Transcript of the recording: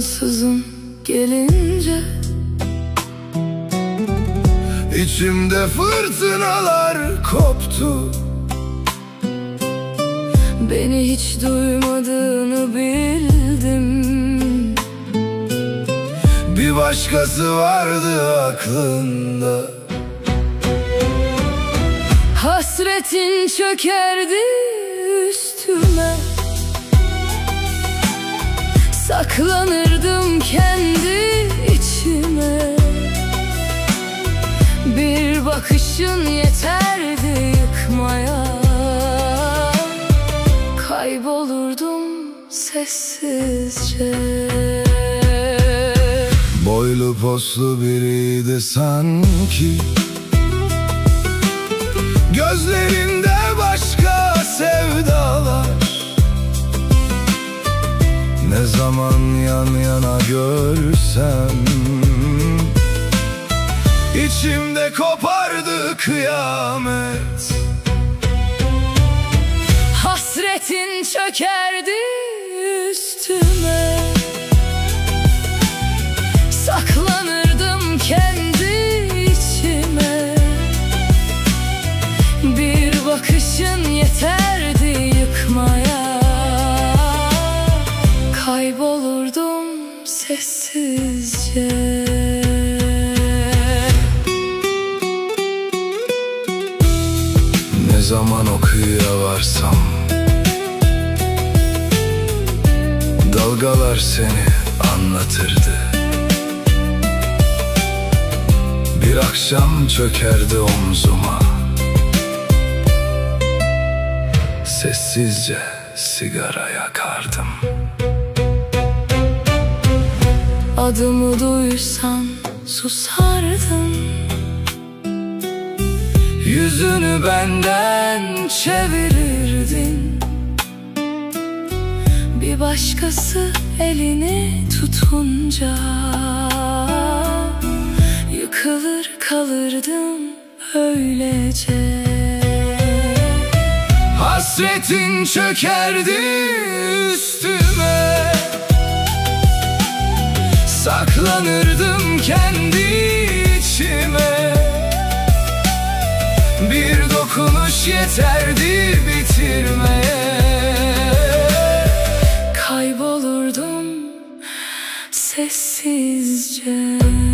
ansızın gelince İçimde fırtınalar koptu. Beni hiç duymadığını bildim. Bir başkası vardı aklında. Hasretin çökerdi üstüme. Saklanırdım kendi içime. Bir bakışın yeterdi yıkmaya. Kaybolurdum sessizce. Boylu poslu biriydi sanki. Gözlerinde başka sevdalar. Ne zaman yan yana görsem İçimde kopardı kıyamet. Hasretin çökerdi üstüme. Saklanırdım kendi içime. Bir bakışın yeterdi yıkmaya. Kaybolurdum sessizce. Ne zaman o kıyıya varsam dalgalar seni anlatırdı. Bir akşam çökerdi omzuma. Sessizce sigara yakardım. Adımı duysan susardın. Yüzünü benden çevirirdin. Bir başkası elini tutunca yıkılır kalırdım öylece. Hasretin çökerdi üstüme. Saklanırdım kendi içime. Bir dokunuş yeterdi bitirmeye. Kaybolurdum sessizce.